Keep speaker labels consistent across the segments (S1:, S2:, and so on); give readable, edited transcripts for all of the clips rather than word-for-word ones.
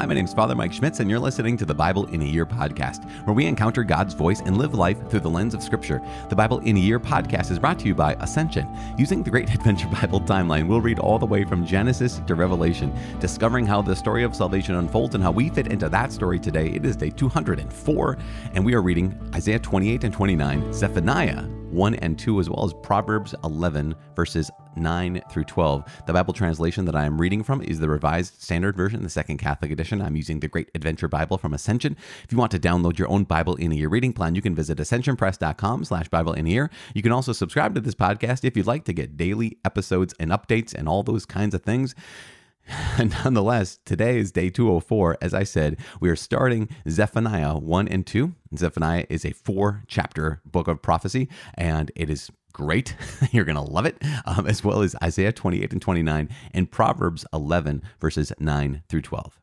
S1: my name's Father Mike Schmitz, and you're listening to the Bible in a Year podcast, where we encounter God's voice and live life through the lens of Scripture. The Bible in a Year podcast is brought to you by Ascension. Using the Great Adventure Bible timeline, we'll read all the way from Genesis to Revelation, discovering how the story of salvation unfolds and how we fit into that story today. It is day 204, and we are reading Isaiah 28 and 29, Zephaniah 1 and 2, as well as Proverbs 11, verses 9 through 12. The Bible translation that I am reading from is the Revised Standard Version, the Second Catholic Edition. I'm using the Great Adventure Bible from Ascension. If you want to download your own Bible in a Year reading plan, you can visit ascensionpress.com/Bible in a Year. You can also subscribe to this podcast if you'd like to get daily episodes and updates and all those kinds of things. Nonetheless, today is day 204. As I said, we are starting Zephaniah 1 and 2. Zephaniah is a 4-chapter book of prophecy, and it is great. You're going to love it, as well as Isaiah 28 and 29 and Proverbs 11, verses 9 through 12.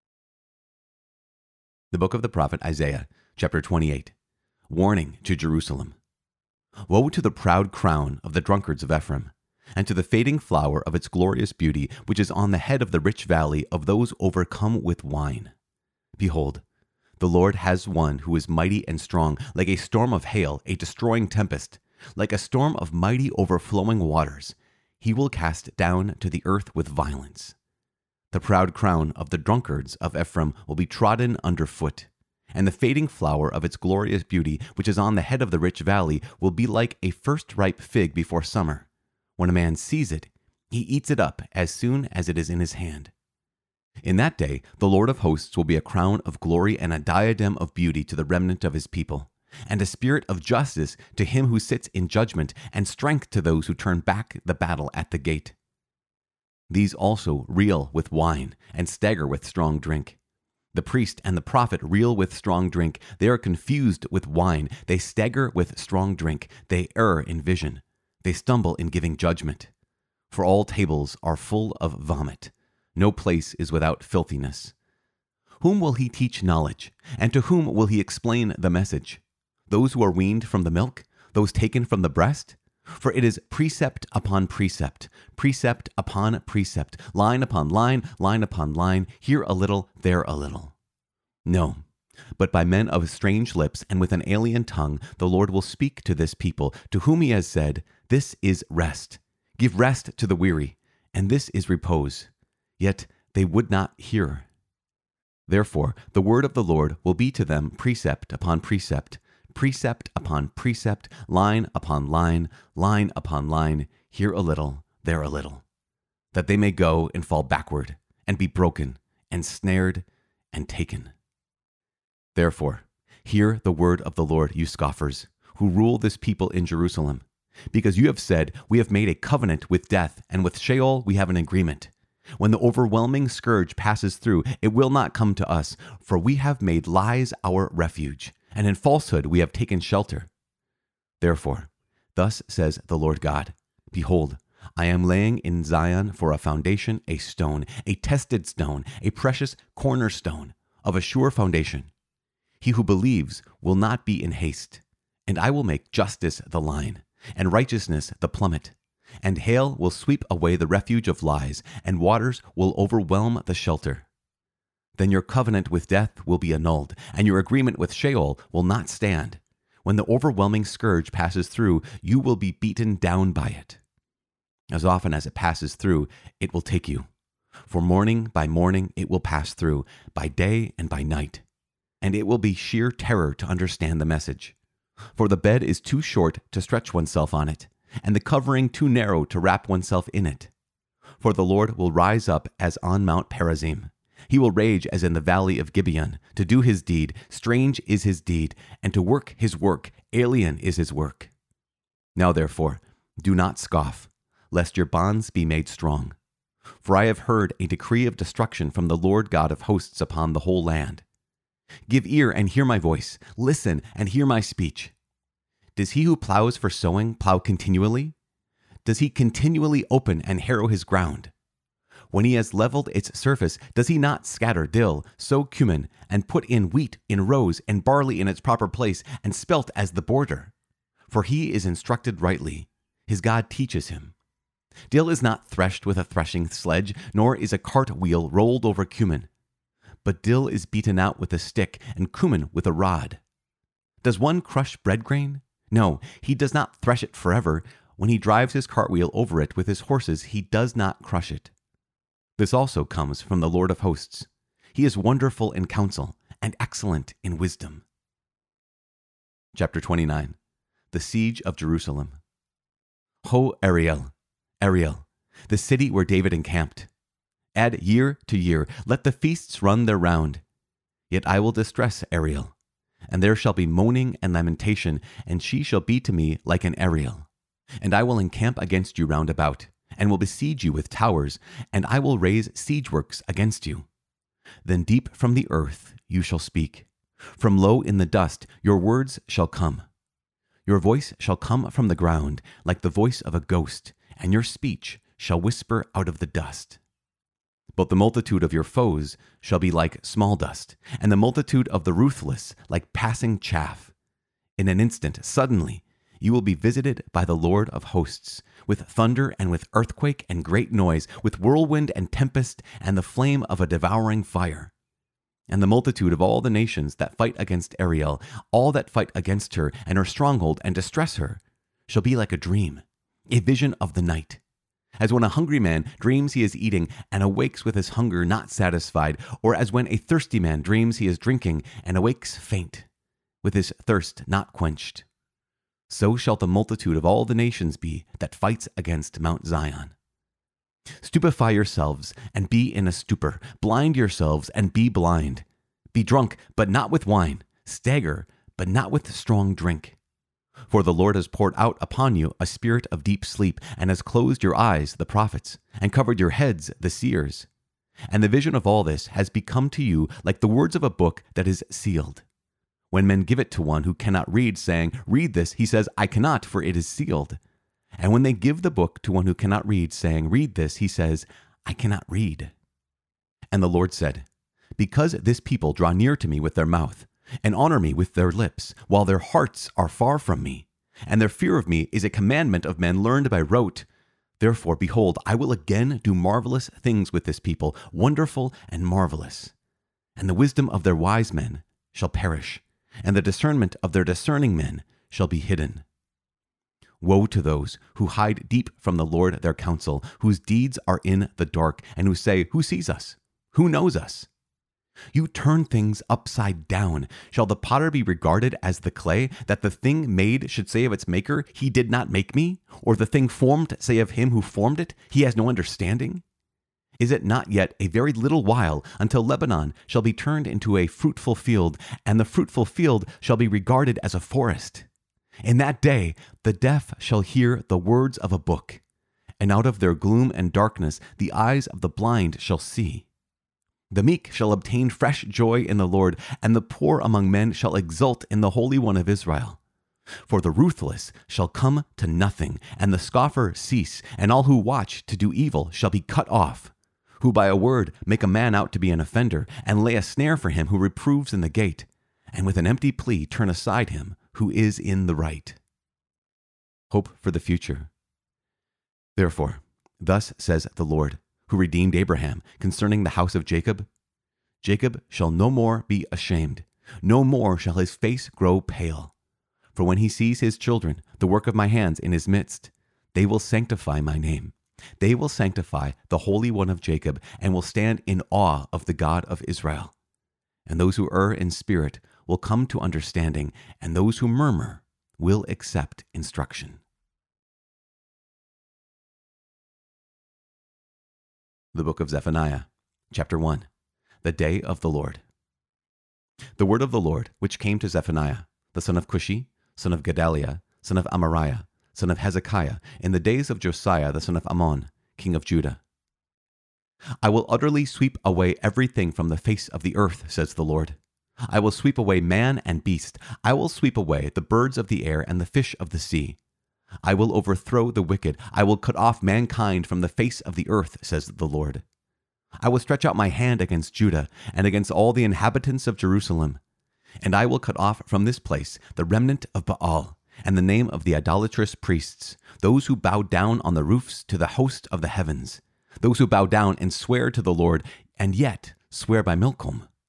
S1: The book of the prophet Isaiah, chapter 28. Warning to Jerusalem. Woe to the proud crown of the drunkards of Ephraim, and to the fading flower of its glorious beauty, which is on the head of the rich valley of those overcome with wine. Behold, the Lord has one who is mighty and strong, like a storm of hail, a destroying tempest, like a storm of mighty overflowing waters. He will cast down to the earth with violence. The proud crown of the drunkards of Ephraim will be trodden underfoot, and the fading flower of its glorious beauty, which is on the head of the rich valley, will be like a first-ripe fig before summer. When a man sees it, he eats it up as soon as it is in his hand. In that day, the Lord of hosts will be a crown of glory and a diadem of beauty to the remnant of his people, and a spirit of justice to him who sits in judgment, and strength to those who turn back the battle at the gate. These also reel with wine and stagger with strong drink. The priest and the prophet reel with strong drink. They are confused with wine. They stagger with strong drink. They err in vision. They stumble in giving judgment. For all tables are full of vomit. No place is without filthiness. Whom will he teach knowledge? And to whom will he explain the message? Those who are weaned from the milk? Those taken from the breast? For it is precept upon precept, precept upon precept, line upon line, line upon line, here a little, there a little. No, but by men of strange lips and with an alien tongue, the Lord will speak to this people, to whom he has said, "This is rest. Give rest to the weary, and this is repose." Yet they would not hear. Therefore, the word of the Lord will be to them precept upon precept, precept upon precept, line upon line, line upon line, here a little, there a little, that they may go and fall backward, and be broken, and snared, and taken. Therefore, hear the word of the Lord, you scoffers, who rule this people in Jerusalem. Because you have said, "We have made a covenant with death, and with Sheol we have an agreement. When the overwhelming scourge passes through, it will not come to us, for we have made lies our refuge, and in falsehood we have taken shelter." Therefore, thus says the Lord God, "Behold, I am laying in Zion for a foundation a stone, a tested stone, a precious cornerstone, of a sure foundation. He who believes will not be in haste, and I will make justice the line, and righteousness the plummet, and hail will sweep away the refuge of lies, and waters will overwhelm the shelter. Then your covenant with death will be annulled, and your agreement with Sheol will not stand. When the overwhelming scourge passes through, you will be beaten down by it. As often as it passes through, it will take you. For morning by morning it will pass through, by day and by night. And it will be sheer terror to understand the message. For the bed is too short to stretch oneself on it, and the covering too narrow to wrap oneself in it. For the Lord will rise up as on Mount Perazim. He will rage as in the valley of Gibeon. To do his deed, strange is his deed, and to work his work, alien is his work. Now therefore, do not scoff, lest your bonds be made strong. For I have heard a decree of destruction from the Lord God of hosts upon the whole land. Give ear and hear my voice. Listen and hear my speech. Does he who plows for sowing plow continually? Does he continually open and harrow his ground? When he has leveled its surface, does he not scatter dill, sow cumin, and put in wheat in rows, and barley in its proper place, and spelt as the border? For he is instructed rightly. His God teaches him. Dill is not threshed with a threshing sledge, nor is a cart wheel rolled over cumin. but dill is beaten out with a stick and cumin with a rod. Does one crush bread grain? No, he does not thresh it forever. When he drives his cartwheel over it with his horses, he does not crush it. This also comes from the Lord of hosts. He is wonderful in counsel and excellent in wisdom. Chapter 29. The Siege of Jerusalem. Ho Ariel, Ariel, the city where David encamped. Add year to year, let the feasts run their round. Yet I will distress Ariel, and there shall be moaning and lamentation, and she shall be to me like an Ariel. And I will encamp against you round about, and will besiege you with towers, and I will raise siege works against you. Then deep from the earth you shall speak. From low in the dust your words shall come. Your voice shall come from the ground like the voice of a ghost, and your speech shall whisper out of the dust. But the multitude of your foes shall be like small dust, and the multitude of the ruthless like passing chaff. In an instant, suddenly, you will be visited by the Lord of hosts, with thunder and with earthquake and great noise, with whirlwind and tempest and the flame of a devouring fire. And the multitude of all the nations that fight against Ariel, all that fight against her and her stronghold and distress her, shall be like a dream, a vision of the night. As when a hungry man dreams he is eating and awakes with his hunger not satisfied, or as when a thirsty man dreams he is drinking and awakes faint, with his thirst not quenched. So shall the multitude of all the nations be that fights against Mount Zion. Stupefy yourselves and be in a stupor. Blind yourselves and be blind. Be drunk, but not with wine. Stagger, but not with strong drink. For the Lord has poured out upon you a spirit of deep sleep, and has closed your eyes, the prophets, and covered your heads, the seers. And the vision of all this has become to you like the words of a book that is sealed. When men give it to one who cannot read, saying, "Read this," he says, "I cannot, for it is sealed." And when they give the book to one who cannot read, saying, "Read this," he says, "I cannot read." And the Lord said, "Because this people draw near to me with their mouth, and honor me with their lips, while their hearts are far from me, and their fear of me is a commandment of men learned by rote, therefore, behold, I will again do marvelous things with this people, wonderful and marvelous. And the wisdom of their wise men shall perish, and the discernment of their discerning men shall be hidden. Woe to those who hide deep from the Lord their counsel, whose deeds are in the dark, and who say, "Who sees us? Who knows us?" You turn things upside down. Shall the potter be regarded as the clay, that the thing made should say of its maker, "He did not make me"? Or the thing formed say of him who formed it, "He has no understanding"? Is it not yet a very little while until Lebanon shall be turned into a fruitful field, and the fruitful field shall be regarded as a forest? In that day the deaf shall hear the words of a book, and out of their gloom and darkness the eyes of the blind shall see. The meek shall obtain fresh joy in the Lord, and the poor among men shall exult in the Holy One of Israel. For the ruthless shall come to nothing, and the scoffer cease, and all who watch to do evil shall be cut off, who by a word make a man out to be an offender, and lay a snare for him who reproves in the gate, and with an empty plea turn aside him who is in the right. Hope for the future. Therefore, thus says the Lord, who redeemed Abraham, concerning the house of Jacob: Jacob shall no more be ashamed, no more shall his face grow pale. For when he sees his children, the work of my hands in his midst, they will sanctify my name. They will sanctify the Holy One of Jacob, and will stand in awe of the God of Israel. And those who err in spirit will come to understanding, and those who murmur will accept instruction. The book of Zephaniah, chapter 1, the day of the Lord. The word of the Lord, which came to Zephaniah, the son of Cushi, son of Gedaliah, son of Amariah, son of Hezekiah, in the days of Josiah, the son of Ammon, king of Judah. I will utterly sweep away everything from the face of the earth, says the Lord. I will sweep away man and beast. I will sweep away the birds of the air and the fish of the sea. I will overthrow the wicked. I will cut off mankind from the face of the earth, says the Lord. I will stretch out my hand against Judah and against all the inhabitants of Jerusalem. And I will cut off from this place the remnant of Baal and the name of the idolatrous priests, those who bow down on the roofs to the host of the heavens, those who bow down and swear to the Lord, and yet swear by Milcom,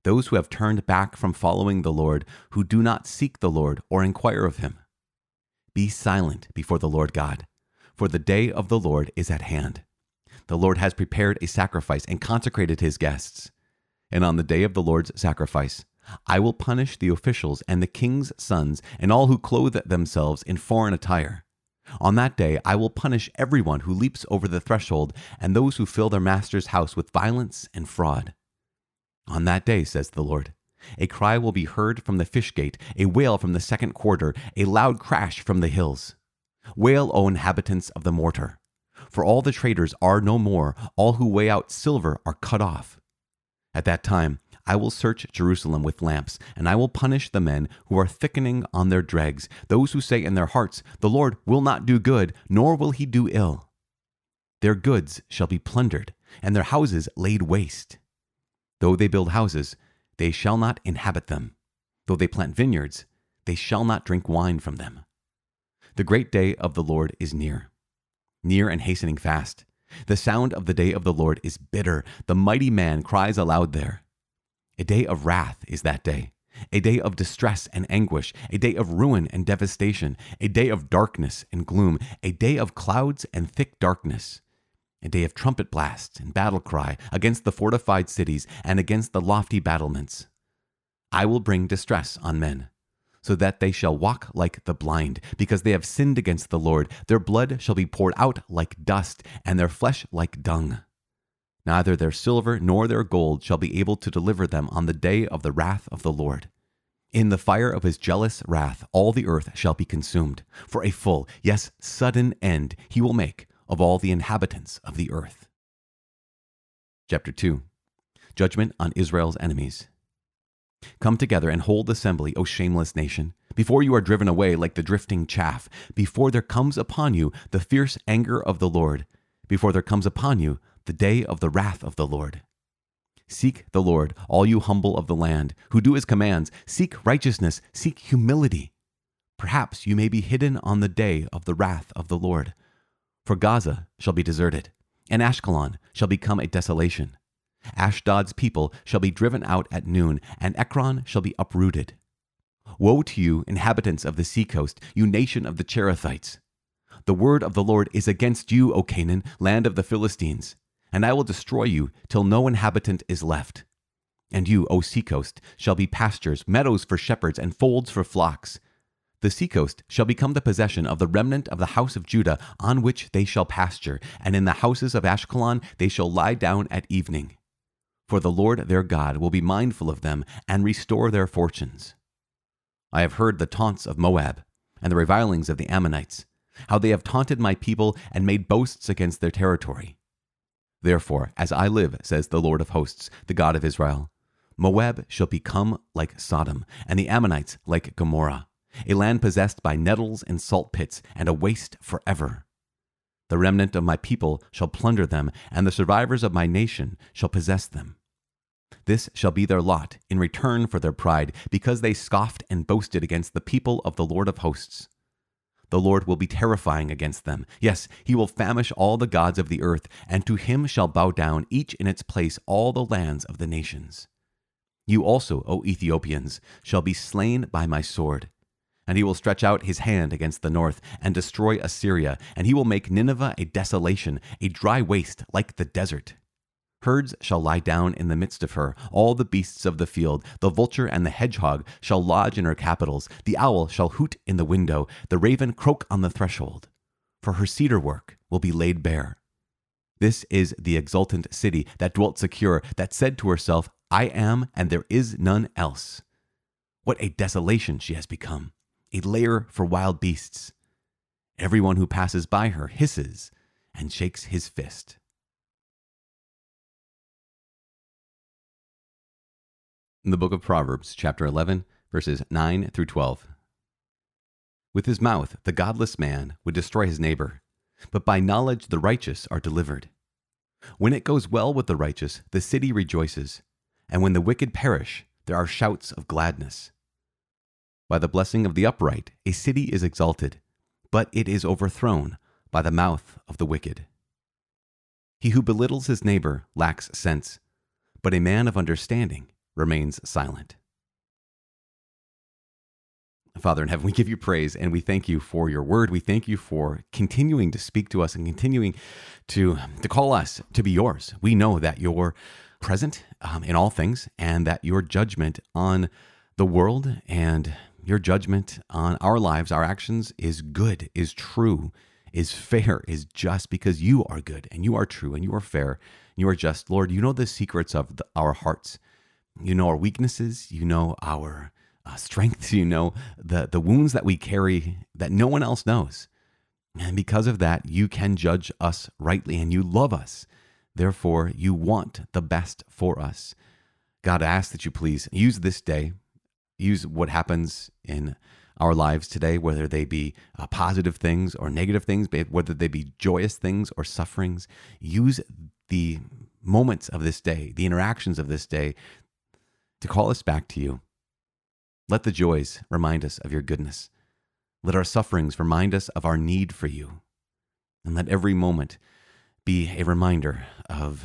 S1: those who have turned back from following the Lord, who do not seek the Lord or inquire of him. Be silent before the Lord God, for the day of the Lord is at hand. The Lord has prepared a sacrifice and consecrated his guests. And on the day of the Lord's sacrifice, I will punish the officials and the king's sons and all who clothe themselves in foreign attire. On that day I will punish everyone who leaps over the threshold and those who fill their master's house with violence and fraud. On that day, says the Lord, a cry will be heard from the fish gate, a wail from the second quarter, a loud crash from the hills. Wail, O inhabitants of the mortar, for all the traders are no more, all who weigh out silver are cut off. At that time I will search Jerusalem with lamps, and I will punish the men who are thickening on their dregs, those who say in their hearts, the Lord will not do good, nor will he do ill. Their goods shall be plundered, and their houses laid waste. Though they build houses, they shall not inhabit them. Though they plant vineyards, they shall not drink wine from them. The great day of the Lord is near and hastening fast. The sound of the day of the Lord is bitter. The mighty man cries aloud there. A day of wrath is that day, a day of distress and anguish, a day of ruin and devastation, a day of darkness and gloom, a day of clouds and thick darkness, a day of trumpet blast and battle cry against the fortified cities and against the lofty battlements. I will bring distress on men, so that they shall walk like the blind, because they have sinned against the Lord. Their blood shall be poured out like dust, and their flesh like dung. Neither their silver nor their gold shall be able to deliver them on the day of the wrath of the Lord. In the fire of his jealous wrath all the earth shall be consumed, for a full, yes, sudden end he will make of all the inhabitants of the earth. Chapter 2. Judgment on Israel's enemies. Come together and hold assembly, O shameless nation, before you are driven away like the drifting chaff, before there comes upon you the fierce anger of the Lord, before there comes upon you the day of the wrath of the Lord. Seek the Lord, all you humble of the land, who do his commands. Seek righteousness, seek humility. Perhaps you may be hidden on the day of the wrath of the Lord. For Gaza shall be deserted, and Ashkelon shall become a desolation. Ashdod's people shall be driven out at noon, and Ekron shall be uprooted. Woe to you, inhabitants of the seacoast, you nation of the Cherethites! The word of the Lord is against you, O Canaan, land of the Philistines, and I will destroy you till no inhabitant is left. And you, O seacoast, shall be pastures, meadows for shepherds, and folds for flocks. The seacoast shall become the possession of the remnant of the house of Judah, on which they shall pasture, and in the houses of Ashkelon they shall lie down at evening. For the Lord their God will be mindful of them and restore their fortunes. I have heard the taunts of Moab and the revilings of the Ammonites, how they have taunted my people and made boasts against their territory. Therefore, as I live, says the Lord of hosts, the God of Israel, Moab shall become like Sodom, and the Ammonites like Gomorrah, a land possessed by nettles and salt pits, and a waste forever. The remnant of my people shall plunder them, and the survivors of my nation shall possess them. This shall be their lot in return for their pride, because they scoffed and boasted against the people of the Lord of hosts. The Lord will be terrifying against them. Yes, he will famish all the gods of the earth, and to him shall bow down, each in its place, all the lands of the nations. You also, O Ethiopians, shall be slain by my sword. And he will stretch out his hand against the north, and destroy Assyria, and he will make Nineveh a desolation, a dry waste like the desert. Herds shall lie down in the midst of her, all the beasts of the field. The vulture and the hedgehog shall lodge in her capitals. The owl shall hoot in the window, the raven croak on the threshold. For her cedar work will be laid bare. This is the exultant city that dwelt secure, that said to herself, I am, and there is none else. What a desolation she has become, a lair for wild beasts. Everyone who passes by her hisses and shakes his fist. In the book of Proverbs, chapter 11, verses 9 through 12. With his mouth, the godless man would destroy his neighbor, but by knowledge the righteous are delivered. When it goes well with the righteous, the city rejoices, and when the wicked perish, there are shouts of gladness. By the blessing of the upright, a city is exalted, but it is overthrown by the mouth of the wicked. He who belittles his neighbor lacks sense, but a man of understanding remains silent. Father in heaven, we give you praise and we thank you for your word. We thank you for continuing to speak to us and continuing to call us to be yours. We know that you're present in all things and that your judgment on the world and your judgment on our lives, our actions is good, is true, is fair, is just, because you are good and you are true and you are fair and you are just. Lord, you know the secrets of our hearts. You know our weaknesses. You know our strengths. You know the wounds that we carry that no one else knows. And because of that, you can judge us rightly and you love us. Therefore, you want the best for us. God, I ask that you please use this day, use what happens in our lives today, whether they be positive things or negative things, whether they be joyous things or sufferings. Use the moments of this day, the interactions of this day, to call us back to you. Let the joys remind us of your goodness. Let our sufferings remind us of our need for you. And let every moment be a reminder of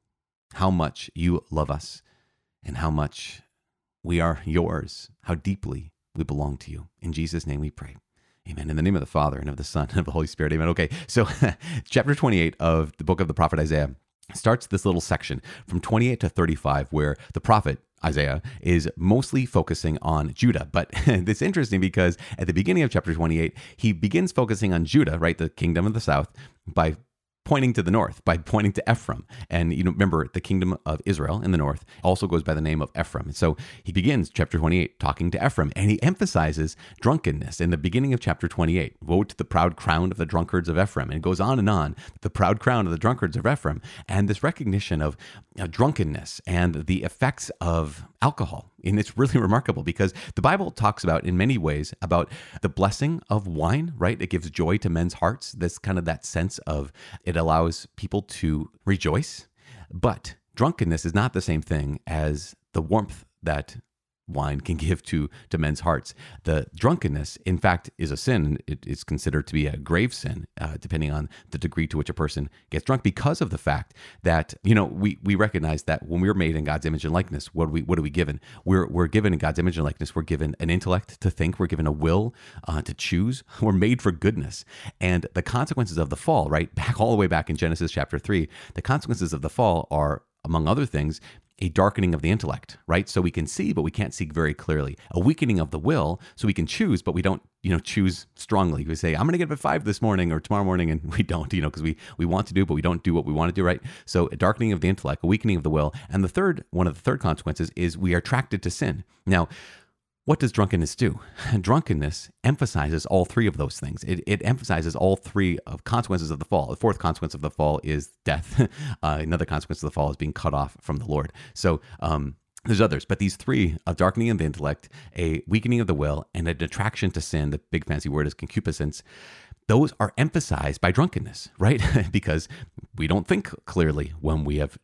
S1: how much you love us and how much we are yours, how deeply we belong to you. In Jesus' name we pray. Amen. In the name of the Father and of the Son and of the Holy Spirit. Amen. Okay, so chapter 28 of the book of the prophet Isaiah starts this little section from 28 to 35 where the prophet Isaiah is mostly focusing on Judah. But it's interesting because at the beginning of chapter 28, he begins focusing on Judah, right, the kingdom of the south, by pointing to the north, by pointing to Ephraim. And you know, remember, the kingdom of Israel in the north also goes by the name of Ephraim. So he begins chapter 28 talking to Ephraim, and he emphasizes drunkenness in the beginning of chapter 28. Woe to the proud crown of the drunkards of Ephraim. And it goes on, the proud crown of the drunkards of Ephraim, and this recognition of drunkenness and the effects of alcohol. And it's really remarkable because the Bible talks about, in many ways, about the blessing of wine, right? It gives joy to men's hearts. This kind of that sense of it allows people to rejoice. But drunkenness is not the same thing as the warmth that wine can give to men's hearts. The drunkenness, in fact, is a sin. It is considered to be a grave sin, depending on the degree to which a person gets drunk, because of the fact that, you know, we recognize that when we're made in God's image and likeness, what are we given? We're given in God's image and likeness. We're given an intellect to think. We're given a will to choose. We're made for goodness. And the consequences of the fall, right, all the way back in Genesis chapter 3, the consequences of the fall are, among other things, a darkening of the intellect, right? So we can see, but we can't see very clearly. A weakening of the will, so we can choose, but we don't, choose strongly. We say, I'm going to get up at 5 this morning or tomorrow morning, and we don't, because we want to do, but we don't do what we want to do, right? So a darkening of the intellect, a weakening of the will. And one of the third consequences is we are attracted to sin. Now, what does drunkenness do? Drunkenness emphasizes all three of those things. It emphasizes all three of consequences of the fall. The fourth consequence of the fall is death. Another consequence of the fall is being cut off from the Lord. So there's others, but these three, a darkening of the intellect, a weakening of the will, and an attraction to sin, the big fancy word is concupiscence, those are emphasized by drunkenness, right? Because we don't think clearly when we have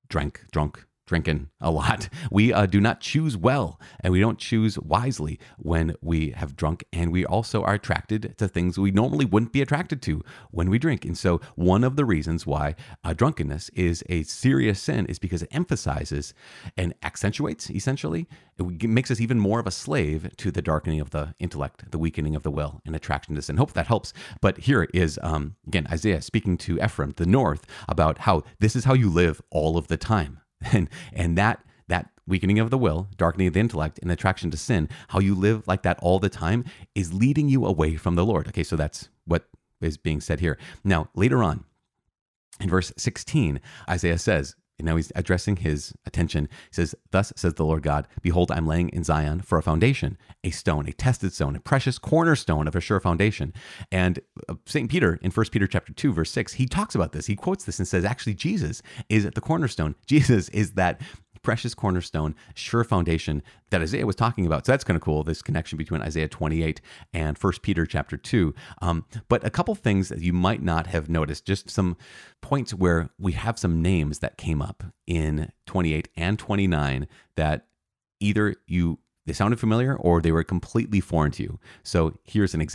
S1: drinking a lot. We do not choose well, and we don't choose wisely when we have drunk, and we also are attracted to things we normally wouldn't be attracted to when we drink. And so one of the reasons why drunkenness is a serious sin is because it emphasizes and accentuates, essentially, it makes us even more of a slave to the darkening of the intellect, the weakening of the will, and attraction to sin. Hope that helps. But here is, again, Isaiah speaking to Ephraim, the north, about how this is how you live all of the time. And that weakening of the will, darkening of the intellect, and attraction to sin, how you live like that all the time, is leading you away from the Lord. Okay, so that's what is being said here. Now, later on, in verse 16, Isaiah says, and now he's addressing his attention. He says, "Thus says the Lord God, behold, I'm laying in Zion for a foundation, a stone, a tested stone, a precious cornerstone of a sure foundation." And St. Peter, in 1 Peter chapter 2, verse 6, he talks about this. He quotes this and says, actually, Jesus is the cornerstone. Jesus is that precious cornerstone, sure foundation that Isaiah was talking about. So that's kind of cool, this connection between Isaiah 28 and 1 Peter chapter 2. But a couple things that you might not have noticed, just some points where we have some names that came up in 28 and 29 that either they sounded familiar or they were completely foreign to you. So here's an example.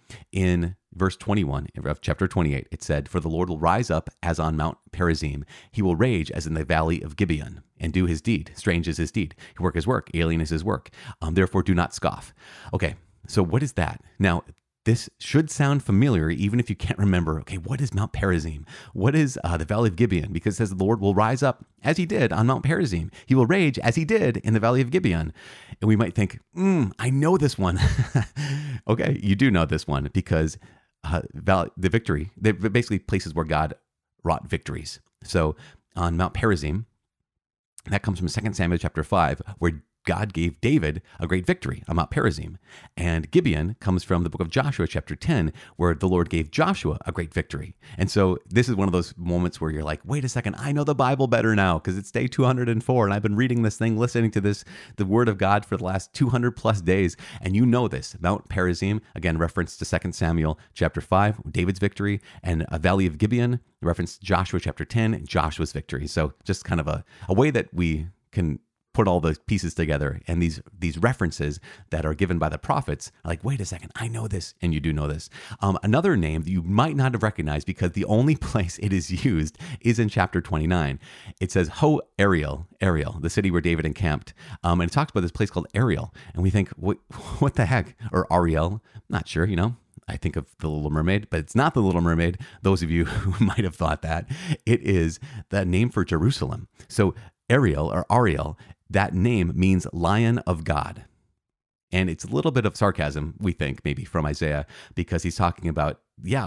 S1: In verse 21 of chapter 28, it said, "For the Lord will rise up as on Mount Perazim. He will rage as in the valley of Gibeon, and do his deed. Strange is his deed. He work his work. Alien is his work. Therefore do not scoff." Okay, so what is that? Now, this should sound familiar, even if you can't remember, okay, what is Mount Perazim? What is the Valley of Gibeon? Because it says the Lord will rise up as he did on Mount Perazim. He will rage as he did in the Valley of Gibeon. And we might think, I know this one. Okay, you do know this one because the victory, they're basically places where God wrought victories. So on Mount Perazim, that comes from 2 Samuel chapter 5, where God gave David a great victory on Mount Perazim. And Gibeon comes from the book of Joshua, chapter 10, where the Lord gave Joshua a great victory. And so this is one of those moments where you're like, wait a second, I know the Bible better now because it's day 204 and I've been reading this thing, listening to this, the word of God for the last 200 plus days. And you know this. Mount Perazim, again, reference to 2 Samuel chapter 5, David's victory, and a Valley of Gibeon, reference to Joshua chapter 10, Joshua's victory. So just kind of a way that we can put all those pieces together, and these references that are given by the prophets are like, wait a second, I know this, and you do know this. Another name that you might not have recognized because the only place it is used is in chapter 29. It says Ho Ariel, the city where David encamped, and it talks about this place called Ariel, and we think, what the heck? Or Ariel? Not sure, I think of The Little Mermaid, but it's not The Little Mermaid. Those of you who might have thought that. It is the name for Jerusalem. So Ariel, that name means Lion of God. And it's a little bit of sarcasm, we think, maybe from Isaiah, because he's talking about,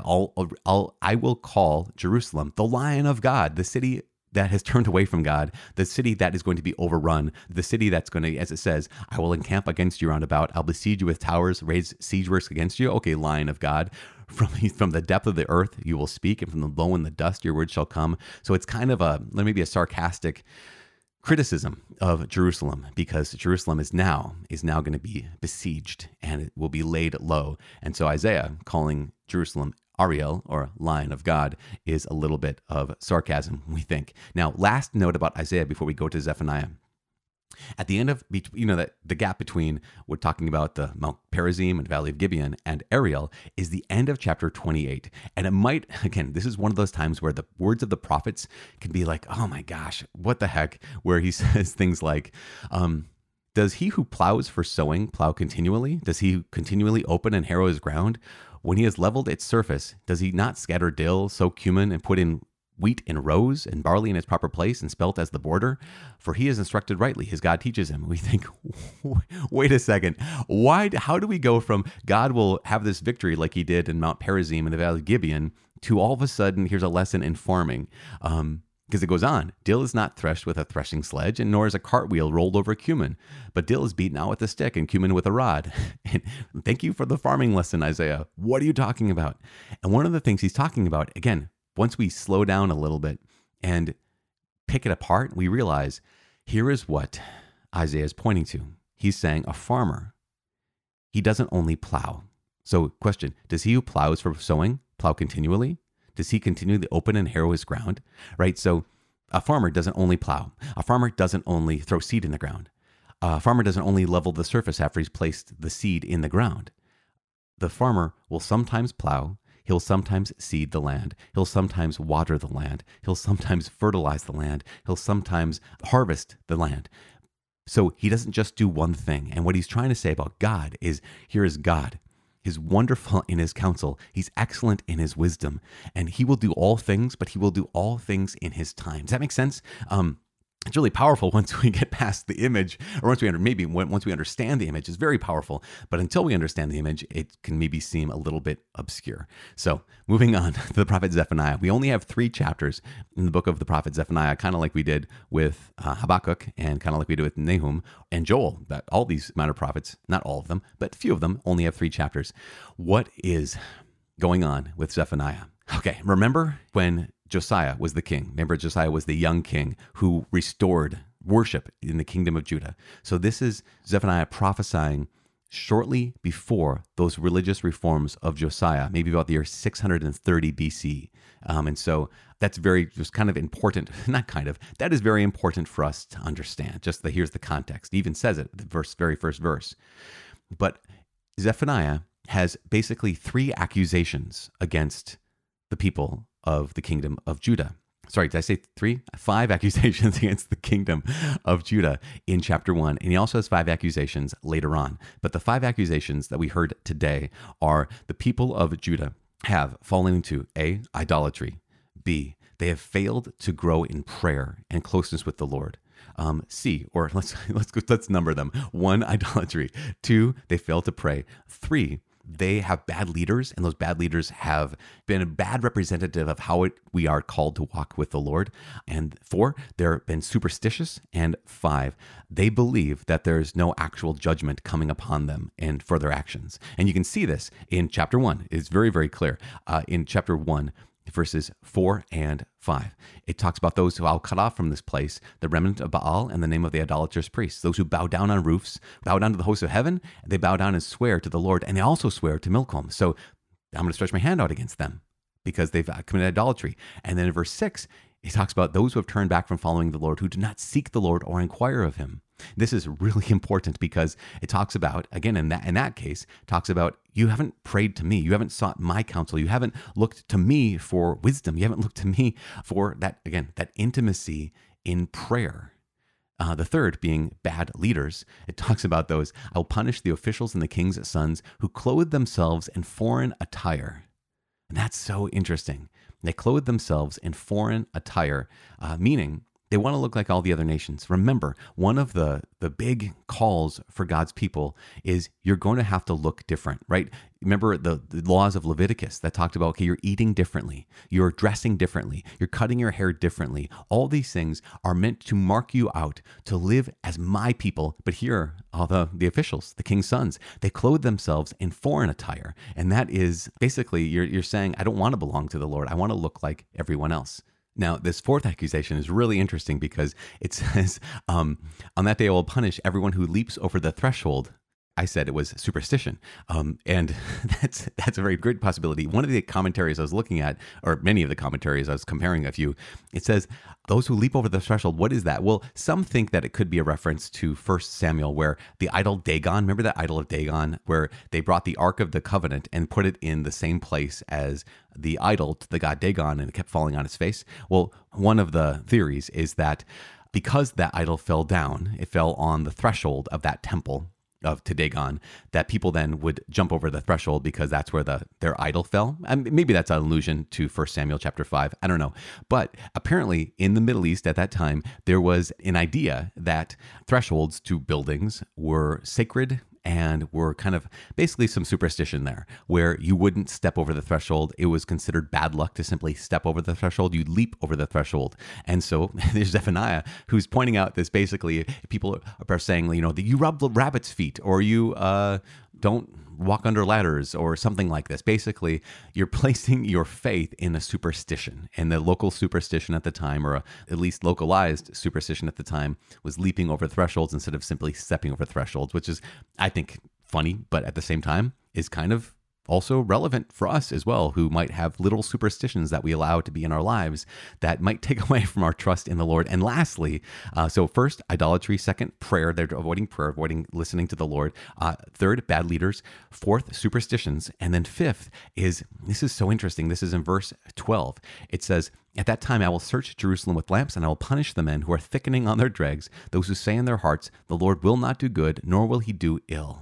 S1: I will call Jerusalem the Lion of God, the city that has turned away from God, the city that is going to be overrun, the city that's going to, as it says, I will encamp against you round about, I'll besiege you with towers, raise siege works against you. Okay, Lion of God. From the depth of the earth you will speak, and from the low in the dust your word shall come. So it's kind of maybe a sarcastic criticism of Jerusalem, because Jerusalem is now going to be besieged and it will be laid low. And so Isaiah calling Jerusalem Ariel, or Lion of God, is a little bit of sarcasm, we think. Now, last note about Isaiah before we go to Zephaniah. At the end of, that the gap between we're talking about the Mount Perazim and Valley of Gibeon and Ariel is the end of chapter 28. And it might, again, this is one of those times where the words of the prophets can be like, oh my gosh, what the heck? Where he says things like, does he who plows for sowing plow continually? Does he continually open and harrow his ground? When he has leveled its surface, does he not scatter dill, sow cumin, and put in wheat in rows, and barley in its proper place, and spelt as the border? For he is instructed rightly, his God teaches him. We think, wait a second, how do we go from God will have this victory like he did in Mount Perazim and the Valley of Gibeon to all of a sudden here's a lesson in farming? Because it goes on, dill is not threshed with a threshing sledge, and nor is a cartwheel rolled over cumin, but dill is beaten out with a stick and cumin with a rod. And thank you for the farming lesson, Isaiah. What are you talking about? And one of the things he's talking about, again, once we slow down a little bit and pick it apart, we realize here is what Isaiah is pointing to. He's saying a farmer, he doesn't only plow. So question, does he who plows for sowing plow continually? Does he continually open and harrow his ground? Right? So a farmer doesn't only plow. A farmer doesn't only throw seed in the ground. A farmer doesn't only level the surface after he's placed the seed in the ground. The farmer will sometimes plow. He'll sometimes seed the land. He'll sometimes water the land. He'll sometimes fertilize the land. He'll sometimes harvest the land. So he doesn't just do one thing. And what he's trying to say about God is, here is God. He's wonderful in his counsel. He's excellent in his wisdom. And he will do all things, but he will do all things in his time. Does that make sense? It's really powerful once we get past the image, or once we understand the image. It's very powerful. But until we understand the image, it can maybe seem a little bit obscure. So moving on to the prophet Zephaniah. We only have 3 chapters in the book of the prophet Zephaniah, kind of like we did with Habakkuk and kind of like we did with Nahum and Joel. But all these minor prophets, not all of them, but few of them only have 3 chapters. What is going on with Zephaniah? Okay, remember when Josiah was the king. Remember, Josiah was the young king who restored worship in the kingdom of Judah. So this is Zephaniah prophesying shortly before those religious reforms of Josiah, maybe about the year 630 BC. And so that's just kind of important, that is very important for us to understand. Just here's the context. He even says it, the very first verse. But Zephaniah has basically three accusations against the people of the kingdom of Judah. Sorry, did I say three? 5 accusations against the kingdom of Judah in chapter 1. And he also has 5 accusations later on. But the 5 accusations that we heard today are the people of Judah have fallen into A, idolatry. B, they have failed to grow in prayer and closeness with the Lord. C, or let's number them. 1, idolatry. 2, they fail to pray. 3, they have bad leaders, and those bad leaders have been a bad representative of how we are called to walk with the Lord. And 4, they've been superstitious. And 5, they believe that there's no actual judgment coming upon them and for their actions. And you can see this in chapter 1. It's very, very clear. In chapter 1, verses 4 and 5. It talks about those who I'll cut off from this place, the remnant of Baal and the name of the idolatrous priests, those who bow down on roofs, bow down to the hosts of heaven, they bow down and swear to the Lord, and they also swear to Milcom. So I'm going to stretch my hand out against them because they've committed idolatry. And then in verse 6, he talks about those who have turned back from following the Lord, who do not seek the Lord or inquire of him. This is really important because it talks about, again, in that case, talks about you haven't prayed to me. You haven't sought my counsel. You haven't looked to me for wisdom. You haven't looked to me for that, again, that intimacy in prayer. The third being bad leaders. It talks about those, I'll punish the officials and the king's sons who clothe themselves in foreign attire. And that's so interesting. They clothe themselves in foreign attire, meaning they want to look like all the other nations. Remember, one of the big calls for God's people is you're going to have to look different, right? Remember the laws of Leviticus that talked about, okay, you're eating differently, you're dressing differently, you're cutting your hair differently. All these things are meant to mark you out to live as my people. But here are the officials, the king's sons. They clothe themselves in foreign attire. And that is basically, you're saying, I don't want to belong to the Lord. I want to look like everyone else. Now, this fourth accusation is really interesting because it says, on that day I will punish everyone who leaps over the threshold. I said it was superstition. And that's a very good possibility. One of the commentaries I was looking at, or many of the commentaries I was comparing a few, it says, those who leap over the threshold, what is that? Well, some think that it could be a reference to 1 Samuel, where the idol Dagon, remember that idol of Dagon, where they brought the Ark of the Covenant and put it in the same place as the idol to the god Dagon, and it kept falling on his face? Well, one of the theories is that because that idol fell down, it fell on the threshold of that temple to Dagon, that people then would jump over the threshold because that's where their idol fell. And maybe that's an allusion to 1 Samuel chapter 5. I don't know. But apparently in the Middle East at that time, there was an idea that thresholds to buildings were sacred and were kind of basically some superstition there, where you wouldn't step over the threshold. It was considered bad luck to simply step over the threshold. You leap over the threshold. And so there's Zephaniah who's pointing out this. Basically, people are saying, you know, that you rub the rabbit's feet, or you don't walk under ladders, or something like this. Basically, you're placing your faith in a superstition. And the local superstition at the time, or at least localized superstition at the time, was leaping over thresholds instead of simply stepping over thresholds, which is, I think, funny, but at the same time is kind of also relevant for us as well, who might have little superstitions that we allow to be in our lives that might take away from our trust in the Lord. And lastly, so first, idolatry. Second, prayer. They're avoiding prayer, avoiding listening to the Lord. Third, bad leaders. Fourth, superstitions. And then fifth is, this is so interesting. This is in verse 12. It says, at that time, I will search Jerusalem with lamps, and I will punish the men who are thickening on their dregs, those who say in their hearts, the Lord will not do good, nor will he do ill.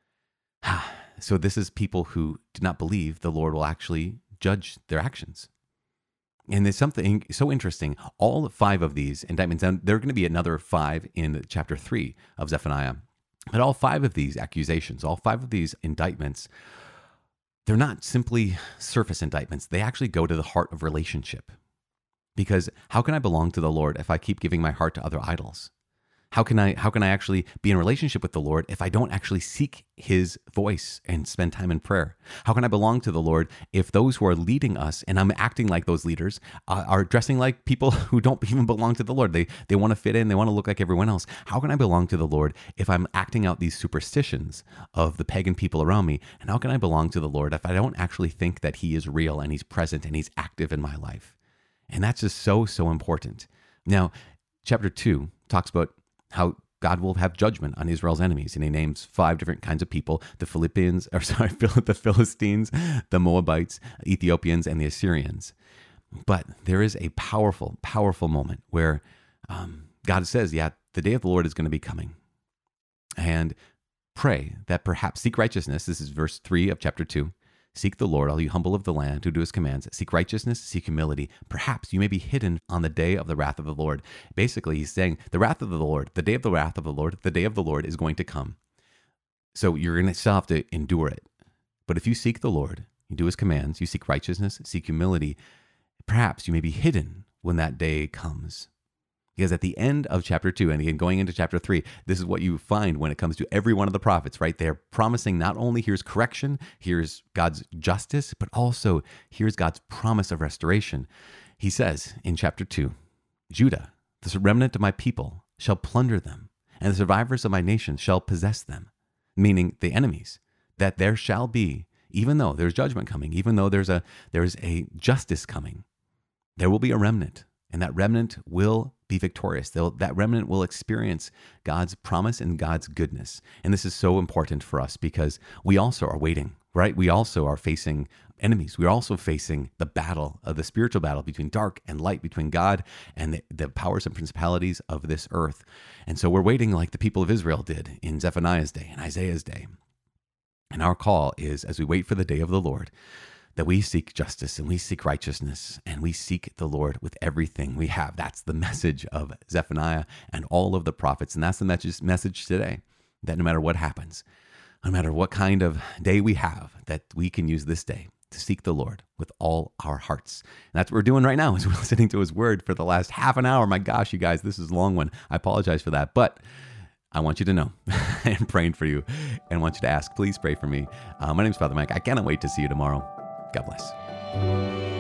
S1: So this is people who do not believe the Lord will actually judge their actions. And there's something so interesting. All 5 of these indictments, and there are going to be another 5 in chapter 3 of Zephaniah, but all 5 of these accusations, all 5 of these indictments, they're not simply surface indictments. They actually go to the heart of relationship. Because how can I belong to the Lord if I keep giving my heart to other idols? How can I actually be in a relationship with the Lord if I don't actually seek his voice and spend time in prayer? How can I belong to the Lord if those who are leading us, and I'm acting like those leaders, are dressing like people who don't even belong to the Lord? They want to fit in. They want to look like everyone else. How can I belong to the Lord if I'm acting out these superstitions of the pagan people around me? And how can I belong to the Lord if I don't actually think that he is real and he's present and he's active in my life? And that's just so, so important. Now, chapter 2 talks about how God will have judgment on Israel's enemies. And he names 5 different kinds of people: the the Philistines, the Moabites, Ethiopians, and the Assyrians. But there is a powerful, powerful moment where God says, yeah, the day of the Lord is going to be coming. And pray that perhaps seek righteousness. This is verse 3 of chapter 2. Seek the Lord, all you humble of the land who do his commands. Seek righteousness, seek humility. Perhaps you may be hidden on the day of the wrath of the Lord. Basically, he's saying the wrath of the Lord, the day of the wrath of the Lord, the day of the Lord is going to come. So you're going to still have to endure it. But if you seek the Lord, you do his commands, you seek righteousness, seek humility, perhaps you may be hidden when that day comes. Because at the end of chapter 2, and again, going into chapter 3, this is what you find when it comes to every one of the prophets, right? They're promising not only here's correction, here's God's justice, but also here's God's promise of restoration. He says in chapter 2, Judah, the remnant of my people, shall plunder them, and the survivors of my nation shall possess them, meaning the enemies, that there shall be, even though there's judgment coming, even though there's a justice coming, there will be a remnant, and that remnant will be victorious. That remnant will experience God's promise and God's goodness. And this is so important for us because we also are waiting, right? We also are facing enemies. We're also facing the battle, of the spiritual battle between dark and light, between God and the powers and principalities of this earth. And so we're waiting like the people of Israel did in Zephaniah's day and Isaiah's day. And our call is, as we wait for the day of the Lord, that we seek justice and we seek righteousness and we seek the Lord with everything we have. That's the message of Zephaniah and all of the prophets. And that's the message today, that no matter what happens, no matter what kind of day we have, that we can use this day to seek the Lord with all our hearts. And that's what we're doing right now, is we're listening to his word for the last half an hour. My gosh, you guys, this is a long one. I apologize for that. But I want you to know I'm praying for you and want you to ask. Please pray for me. My name is Father Mike. I cannot wait to see you tomorrow. God bless.